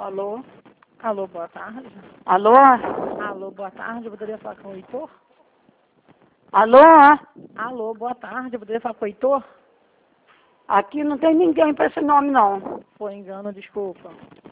Alô? Alô, boa tarde. Alô? Alô, boa tarde. Eu poderia falar com o Heitor? Alô? Alô, boa tarde. Eu poderia falar com o Heitor? Aqui não tem ninguém para esse nome, não. Foi engano, desculpa.